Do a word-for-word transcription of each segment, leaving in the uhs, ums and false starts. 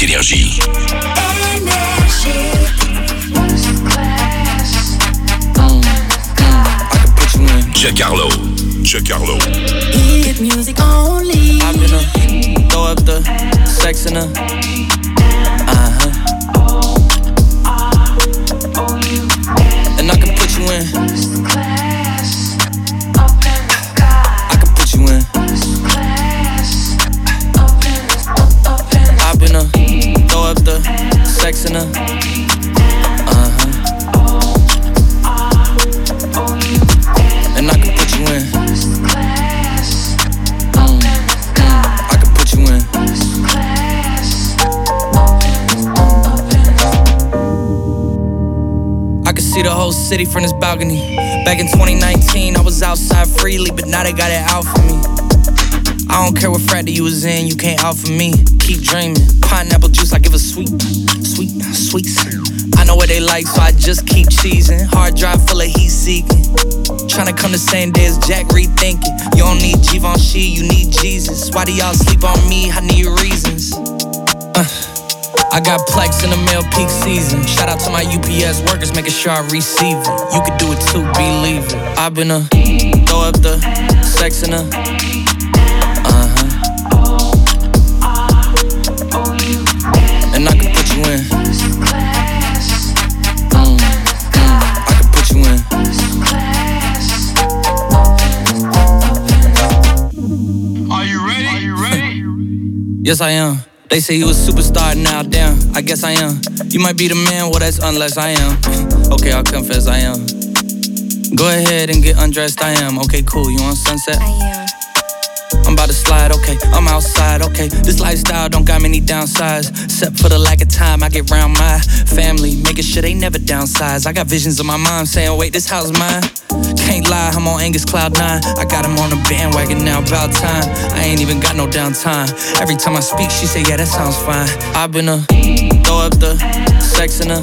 Énergie. Jack Harlow. Jack Harlow. Hit music only. I'm gonna throw up the sex in her. Uh huh. And I can put you in. I can put you in. I'm gonna throw up the sex in her. Uh huh. And I can put you in. Mm. I can put you in. I can see the whole city from this balcony. Back in twenty nineteen, I was outside freely, but now they got it out for me. I don't care what frat that you was in, you can't out for me. Keep dreaming. Pineapple juice, I give a sweet, sweet, sweet. I know what they like, so I just keep cheesing. Hard drive full of heat seeking. Tryna come the same day as Jack, rethinking. You don't need Givenchy, you need Jesus. Why do y'all sleep on me? I need reasons. Uh, I got Plex in the mail peak season. Shout out to my U P S workers, making sure I receive it. You could do it too, believe it. I've been a throw up the sex in her. Uh huh. And I can put you in. Mm, mm, I can put you in. Are you ready? Are you ready? Yes, I am. They say you a superstar now, damn, I guess I am. You might be the man, well that's unless I am. Okay, I'll confess I am. Go ahead and get undressed, I am. Okay, cool, you on Sunset? I am. I'm about to slide, okay, I'm outside, okay. This lifestyle don't got many downsides. Except for the lack of time I get round my family, making sure they never downsize. I got visions of my mom saying, wait, this house mine. Can't lie, I'm on Angus Cloud nine. I got him on the bandwagon now, about time. I ain't even got no downtime. Every time I speak, she say, yeah, that sounds fine. I've been a throw up the sex in her.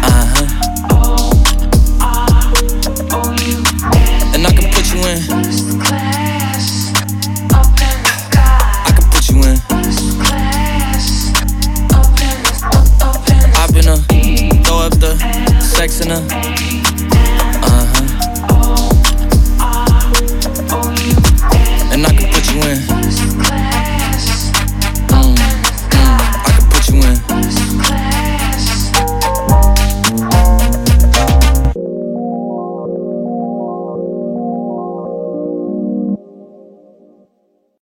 Uh-huh. And I can put you in.